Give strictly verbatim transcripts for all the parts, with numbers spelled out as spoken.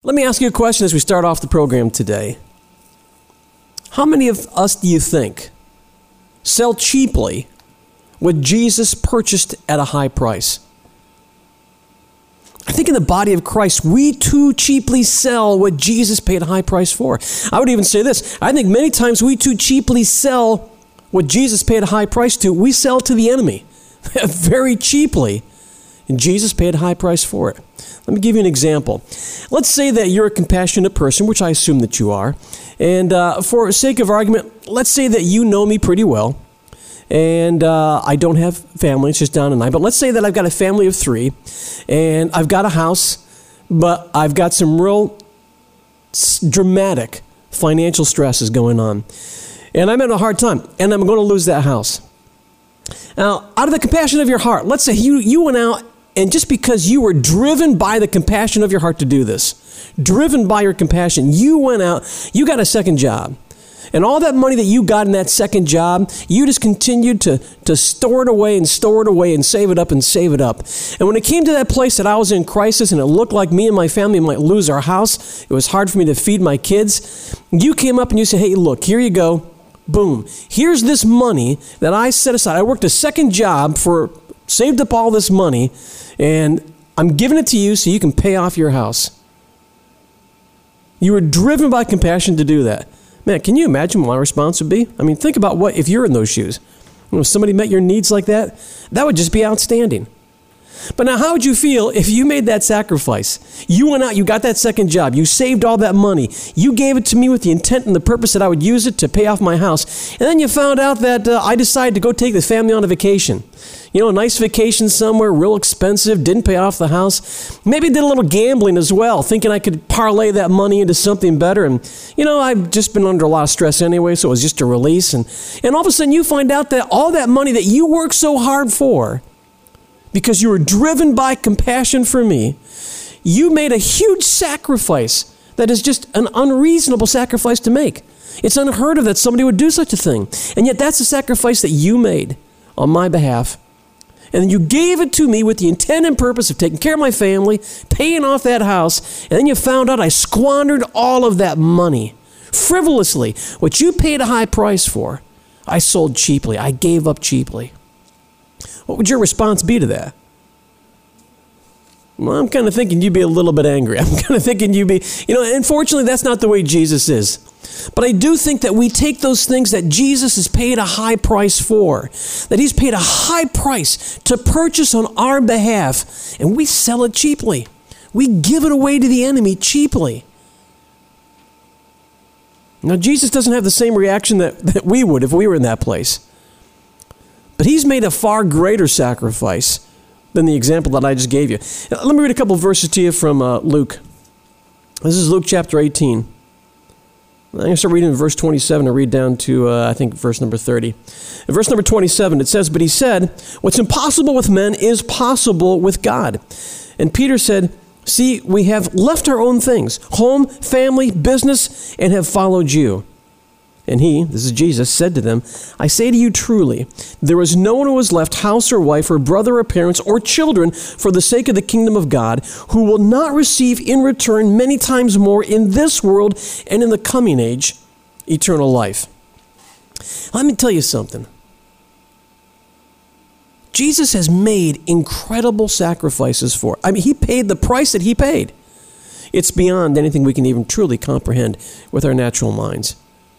Let me ask you a question as we start off the program today. How many of us do you think sell cheaply what Jesus purchased at a high price? I think in the body of Christ, we too cheaply sell what Jesus paid a high price for. I would even say this. I think many times we too cheaply sell what Jesus paid a high price to. We sell to the enemy very cheaply, and Jesus paid a high price for it. Let me give you an example. Let's say that you're a compassionate person, which I assume that you are. And uh, for sake of argument, let's say that you know me pretty well. And uh, I don't have family, it's just Don and I. But let's say that I've got a family of three, and I've got a house, but I've got some real dramatic financial stresses going on. And I'm having a hard time, and I'm going to lose that house. Now, out of the compassion of your heart, let's say you, you went out, and just because you were driven by the compassion of your heart to do this, driven by your compassion, you went out, you got a second job. And all that money that you got in that second job, you just continued to, to store it away and store it away and save it up and save it up. And when it came to that place that I was in crisis and it looked like me and my family might lose our house, it was hard for me to feed my kids, you came up and you said, hey, look, here you go. Boom. Here's this money that I set aside. I worked a second job for, saved up all this money, and I'm giving it to you so you can pay off your house. You were driven by compassion to do that. Man, can you imagine what my response would be? I mean, think about what if you're in those shoes. You know, if somebody met your needs like that, that would just be outstanding. But now, how would you feel if you made that sacrifice? You went out, you got that second job, you saved all that money, you gave it to me with the intent and the purpose that I would use it to pay off my house, and then you found out that uh, I decided to go take the family on a vacation. You know, a nice vacation somewhere, real expensive, didn't pay off the house. Maybe did a little gambling as well, thinking I could parlay that money into something better. And, you know, I've just been under a lot of stress anyway, so it was just a release. And, and all of a sudden you find out that all that money that you worked so hard for, because you were driven by compassion for me, you made a huge sacrifice that is just an unreasonable sacrifice to make. It's unheard of that somebody would do such a thing. And yet that's a sacrifice that you made on my behalf. And then you gave it to me with the intent and purpose of taking care of my family, paying off that house, and then you found out I squandered all of that money frivolously. What you paid a high price for, I sold cheaply. I gave up cheaply. What would your response be to that? Well, I'm kind of thinking you'd be a little bit angry. I'm kind of thinking you'd be, you know, unfortunately, that's not the way Jesus is. But I do think that we take those things that Jesus has paid a high price for, that he's paid a high price to purchase on our behalf, and we sell it cheaply. We give it away to the enemy cheaply. Now, Jesus doesn't have the same reaction that, that we would if we were in that place. But he's made a far greater sacrifice than the example that I just gave you. Now, let me read a couple verses to you from uh, Luke. This is Luke chapter eighteen. I'm going to start reading in verse twenty-seven and read down to, uh, I think, verse number thirty. In verse number twenty-seven, it says, "But he said, what's impossible with men is possible with God." And Peter said, "See, we have left our own things, home, family, business, and have followed you." And he, this is Jesus, said to them, "I say to you truly, there is no one who has left house or wife or brother or parents or children for the sake of the kingdom of God who will not receive in return many times more in this world and in the coming age eternal life." Let me tell you something. Jesus has made incredible sacrifices for it. I mean, he paid the price that he paid. It's beyond anything we can even truly comprehend with our natural minds.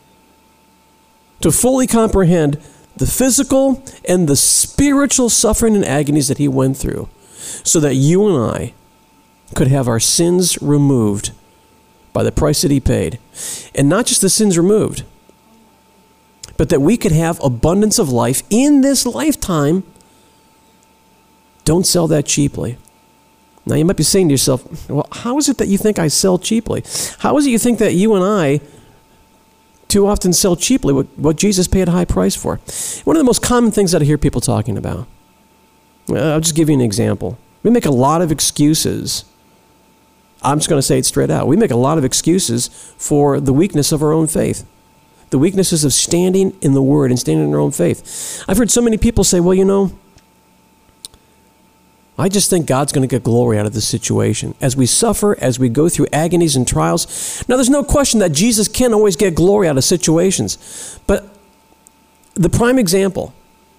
To fully comprehend the physical and the spiritual suffering and agonies that he went through so that you and I could have our sins removed by the price that he paid. And not just the sins removed, but that we could have abundance of life in this lifetime. Don't sell that cheaply. Now you might be saying to yourself, well, how is it that you think I sell cheaply? How is it you think that you and I too often sell cheaply what, what Jesus paid a high price for? One of the most common things that I hear people talking about, I'll just give you an example. We make a lot of excuses. I'm just going to say it straight out. We make a lot of excuses for the weakness of our own faith. The weaknesses of standing in the Word and standing in our own faith. I've heard so many people say, well, you know, I just think God's going to get glory out of this situation. As we suffer, as we go through agonies and trials. Now, there's no question that Jesus can always get glory out of situations. But the prime example,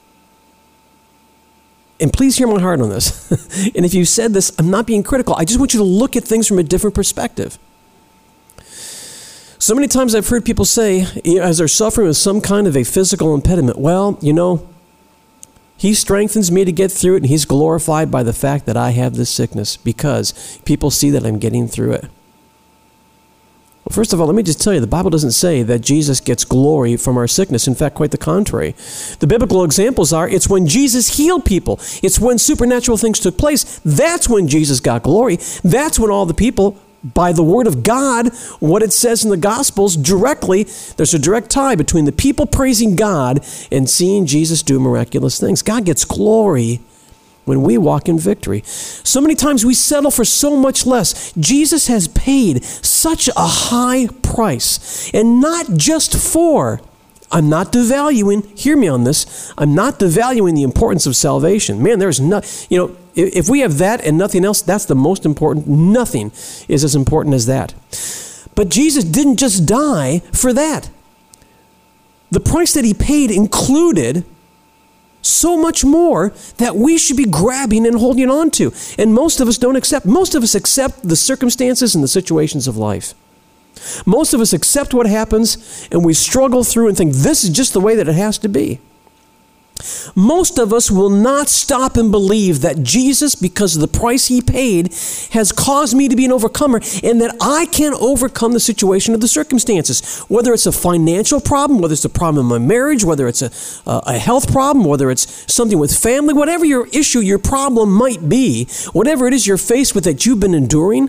and please hear my heart on this, and if you said this, I'm not being critical. I just want you to look at things from a different perspective. So many times I've heard people say, you know, as they're suffering with some kind of a physical impediment, well, you know, He strengthens me to get through it, and He's glorified by the fact that I have this sickness because people see that I'm getting through it. Well, first of all, let me just tell you, the Bible doesn't say that Jesus gets glory from our sickness. In fact, quite the contrary. The biblical examples are, it's when Jesus healed people. It's when supernatural things took place. That's when Jesus got glory. That's when all the people, by the word of God, what it says in the Gospels directly, there's a direct tie between the people praising God and seeing Jesus do miraculous things. God gets glory when we walk in victory. So many times we settle for so much less. Jesus has paid such a high price, and not just for, I'm not devaluing, hear me on this, I'm not devaluing the importance of salvation. Man, there's not, you know, if we have that and nothing else, that's the most important. Nothing is as important as that. But Jesus didn't just die for that. The price that He paid included so much more that we should be grabbing and holding on to. And most of us don't accept. Most of us accept the circumstances and the situations of life. Most of us accept what happens, and we struggle through and think this is just the way that it has to be. Most of us will not stop and believe that Jesus, because of the price He paid, has caused me to be an overcomer, and that I can overcome the situation of the circumstances. Whether it's a financial problem, whether it's a problem in my marriage, whether it's a, a health problem, whether it's something with family, whatever your issue, your problem might be, whatever it is you're faced with that you've been enduring,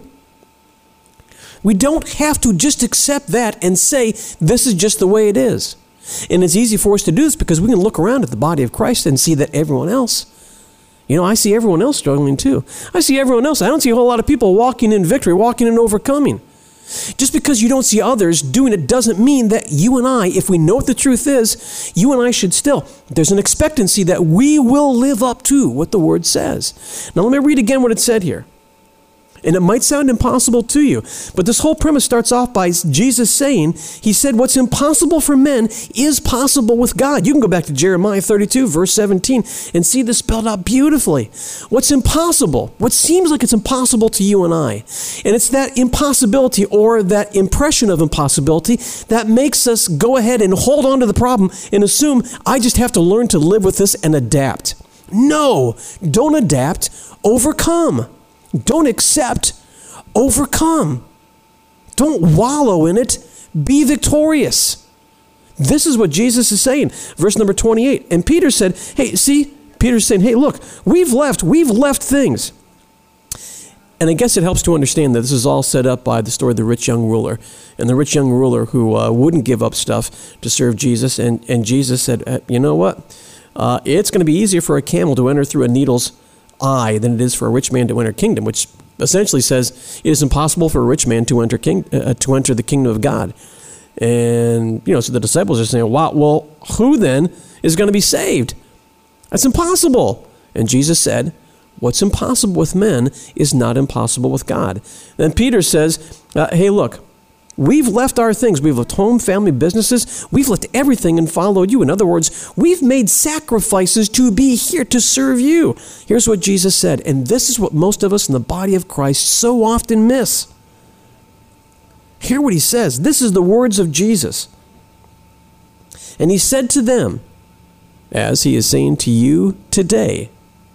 we don't have to just accept that and say, this is just the way it is. And it's easy for us to do this because we can look around at the body of Christ and see that everyone else, you know, I see everyone else struggling too. I see everyone else. I don't see a whole lot of people walking in victory, walking in overcoming. Just because you don't see others doing it doesn't mean that you and I, if we know what the truth is, you and I should still. There's an expectancy that we will live up to what the Word says. Now let me read again what it said here. And it might sound impossible to you, but this whole premise starts off by Jesus saying, He said, what's impossible for men is possible with God. You can go back to Jeremiah thirty-two, verse seventeen, and see this spelled out beautifully. What's impossible, what seems like it's impossible to you and I, and it's that impossibility or that impression of impossibility that makes us go ahead and hold on to the problem and assume, I just have to learn to live with this and adapt. No, don't adapt, overcome. Don't accept, overcome. Don't wallow in it, be victorious. This is what Jesus is saying. Verse number twenty-eight. And Peter said, hey, see, Peter's saying, hey, look, we've left, we've left things. And I guess it helps to understand that this is all set up by the story of the rich young ruler. And the rich young ruler who uh, wouldn't give up stuff to serve Jesus. And, and Jesus said, uh, you know what? Uh, it's going to be easier for a camel to enter through a needle's eye than it is for a rich man to enter kingdom, which essentially says it is impossible for a rich man to enter king uh, to enter the kingdom of God. And you know, so the disciples are saying, "Wow, well, who then is going to be saved? That's impossible." And Jesus said, "What's impossible with men is not impossible with God." Then Peter says, uh, "Hey, look." We've left our things. We've left home, family, businesses. We've left everything and followed you. In other words, we've made sacrifices to be here to serve you. Here's what Jesus said, and this is what most of us in the body of Christ so often miss. Hear what He says. This is the words of Jesus. And He said to them, as He is saying to you today,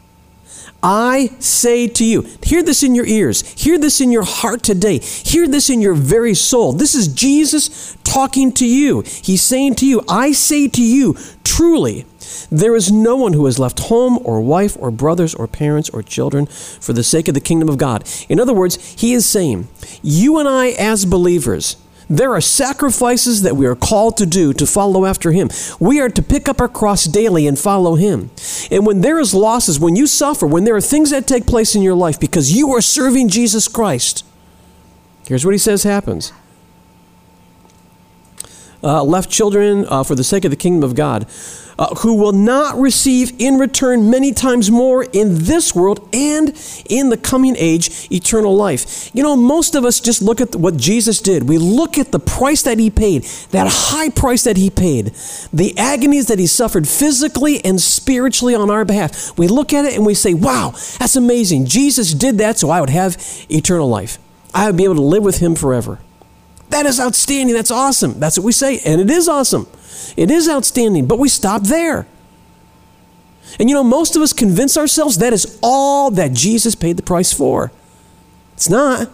I say to you, hear this in your ears, hear this in your heart today, hear this in your very soul. This is Jesus talking to you. He's saying to you, I say to you, truly, there is no one who has left home or wife or brothers or parents or children for the sake of the kingdom of God. In other words, He is saying, you and I as believers, there are sacrifices that we are called to do to follow after Him. We are to pick up our cross daily and follow Him. And when there is losses, when you suffer, when there are things that take place in your life because you are serving Jesus Christ, here's what He says happens. uh, left children uh, for the sake of the kingdom of God, uh, who will not receive in return many times more in this world and in the coming age eternal life. You know, most of us just look at what Jesus did. We look at the price that he paid, that high price that he paid, the agonies that he suffered physically and spiritually on our behalf. We look at it and we say, wow, that's amazing. Jesus did that so I would have eternal life. I would be able to live with him forever. That is outstanding. That's awesome. That's what we say. And it is awesome. It is outstanding. But we stop there. And you know, most of us convince ourselves that is all that Jesus paid the price for. It's not.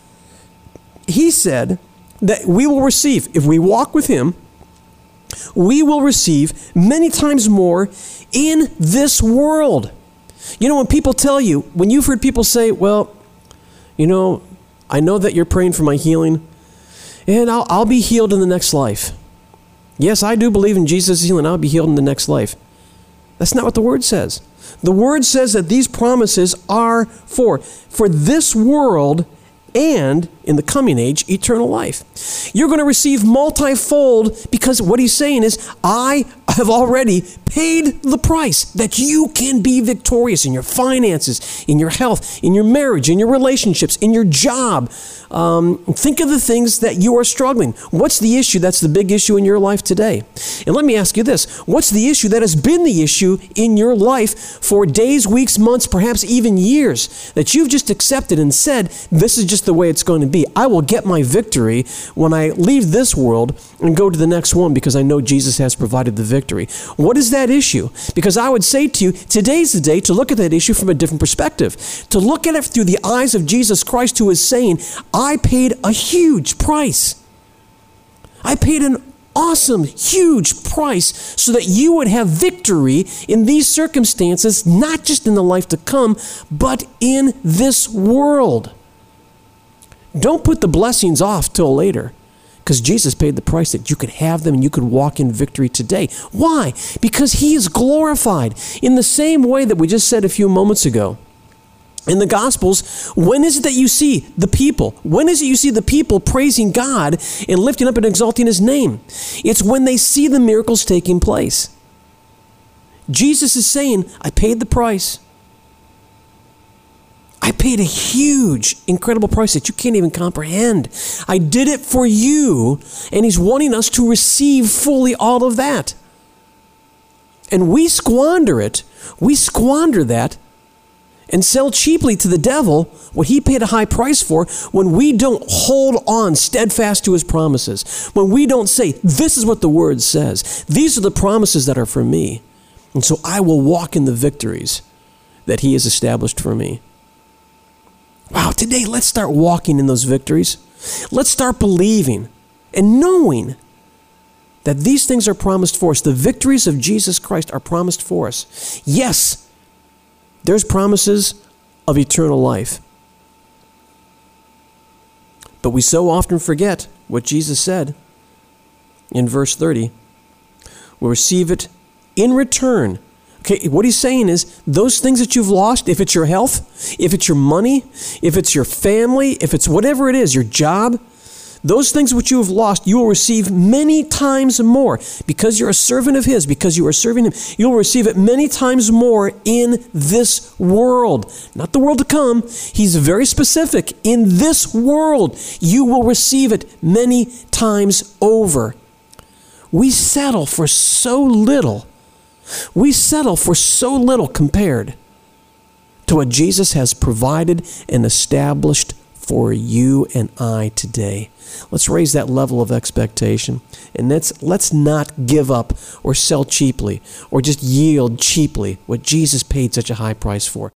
He said that we will receive, if we walk with him, we will receive many times more in this world. You know, when people tell you, when you've heard people say, well, you know, I know that you're praying for my healing, and I'll, I'll be healed in the next life. Yes, I do believe in Jesus' healing. I'll be healed in the next life. That's not what the Word says. The Word says that these promises are for, for this world and, in the coming age, eternal life. You're going to receive multifold because what he's saying is, I have already paid the price that you can be victorious in your finances, in your health, in your marriage, in your relationships, in your job. Um, think of the things that you are struggling. What's the issue that's the big issue in your life today? And let me ask you this. What's the issue that has been the issue in your life for days, weeks, months, perhaps even years, that you've just accepted and said, this is just the way it's going to be. I will get my victory when I leave this world and go to the next one because I know Jesus has provided the victory. What is that issue? Because I would say to you, today's the day to look at that issue from a different perspective, to look at it through the eyes of Jesus Christ, who is saying, I paid a huge price. I paid an awesome, huge price so that you would have victory in these circumstances, not just in the life to come, but in this world. Don't put the blessings off till later, because Jesus paid the price that you could have them and you could walk in victory today. Why? Because he is glorified in the same way that we just said a few moments ago. In the Gospels, when is it that you see the people? When is it you see the people praising God and lifting up and exalting his name? It's when they see the miracles taking place. Jesus is saying, I paid the price. I paid a huge, incredible price that you can't even comprehend. I did it for you, and he's wanting us to receive fully all of that. And we squander it. We squander that and sell cheaply to the devil what he paid a high price for when we don't hold on steadfast to his promises. When we don't say, this is what the Word says. These are the promises that are for me. And so I will walk in the victories that he has established for me. Wow, today let's start walking in those victories. Let's start believing and knowing that these things are promised for us. The victories of Jesus Christ are promised for us. Yes, there's promises of eternal life. But we so often forget what Jesus said in verse thirty. We'll receive it in return. Okay, what he's saying is, those things that you've lost, if it's your health, if it's your money, if it's your family, if it's whatever it is, your job, those things which you have lost, you will receive many times more. Because you're a servant of his, because you are serving him, you'll receive it many times more in this world. Not the world to come. He's very specific. In this world, you will receive it many times over. We settle for so little. We settle for so little compared to what Jesus has provided and established for you and I today. Let's raise that level of expectation, and let's, let's not give up or sell cheaply or just yield cheaply what Jesus paid such a high price for.